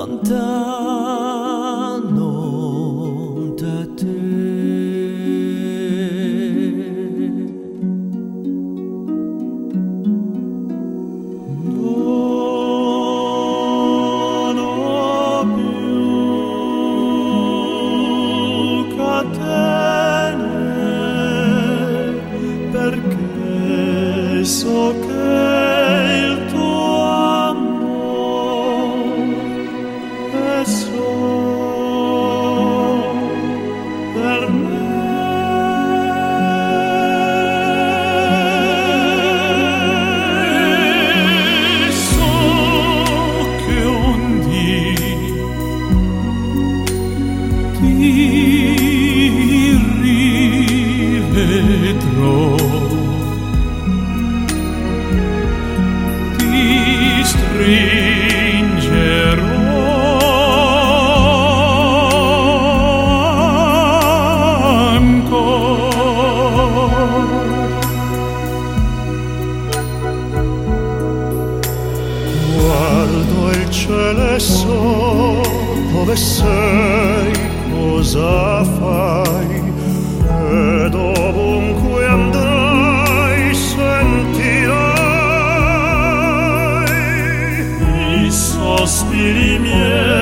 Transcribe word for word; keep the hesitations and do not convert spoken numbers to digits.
lontano da te. Non ho più catene, perché so che il tuo amore è solo per me. So che un dì ti rivedrò, ti stringerò ancora. Guardo il cielo e so dove sei, cosa fai, ed ovunque andrai sentirai i sospiri miei.